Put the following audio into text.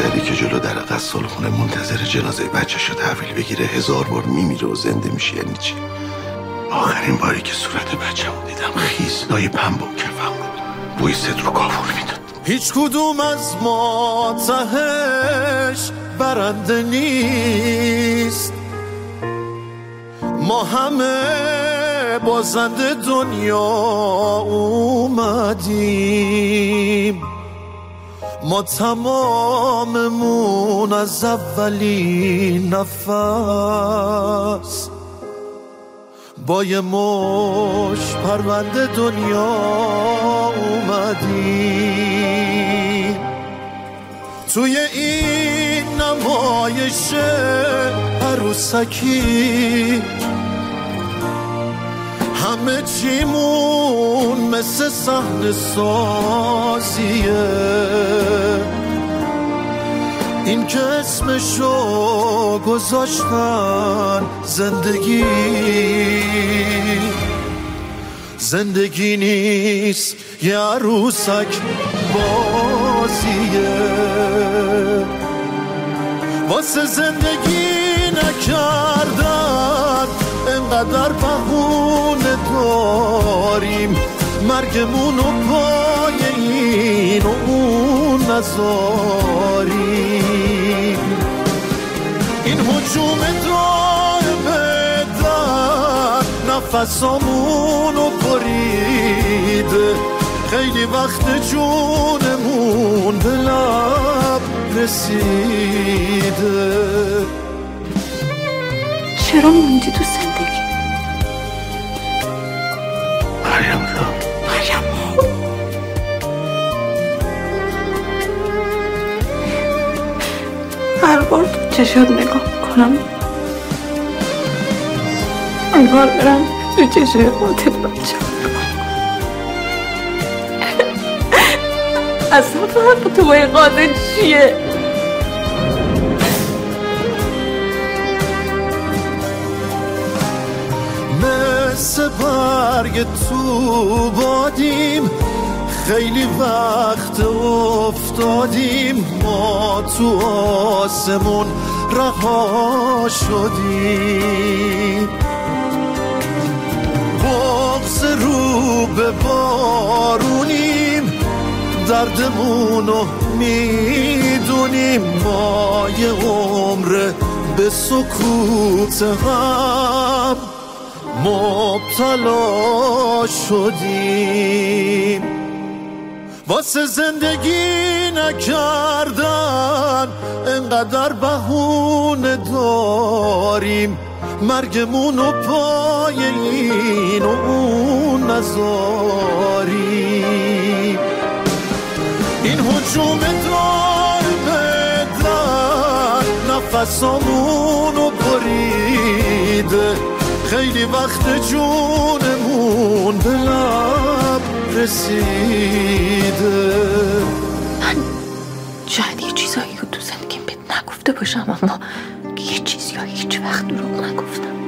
پدری که جلو در غسالخونه منتظر جنازه بچه‌شو تحویل بگیره 1000 بار میمیره و زنده میشه یعنی چی؟ آخرین باری که صورت بچه‌مو دیدم خیس لای پنبه و کفم بود، بوی صدر و کافور میداد. هیچ کدوم از ما تهش برنده نیست، ما همه بازنده دنیا اومدیم، ما تماممون از اولین نفس با یه مش پرونده دنیا اومدیم. توی این نمایش عروسکی همه چیمون مثل صحنه سازیه، این که اسمشو گذاشتن زندگی نیست یه عروسک بازیه. واسه زندگی نکردن انقدر بهونه داریم، مرگمونو پای این و اون نذاریم. این هجوم دائمه در نفسامونو بریده، خیلی وقت جونمون به لب رسیده. چرا موندی تو زندگی؟ مریم هر بار تو چشات نگاه کنم انگار برم تو چشای قاتل بچه اصلا فرق تو با این قاتل چیه؟ مثل برگ تو بادیم، خیلی وقت افتادیم، ما تو آسمون رها شدیم. بغض رو به بارونیم، دردمونو میدونیم، ما یه عمر به سکوت هم مبتلا شدیم. واسه زندگی نکردن انقدر بهونه داریم، مرگمونو پای این و اون نذاریم. این هجوم دائمه در نفسامونو بریده، خیلی وقت جونمون به لب رسیده. من شاید یه چیزایی رو تو زندگیم بهت نگفته باشم، اما یه چیزی هیچ وقت دروغ نگفتم.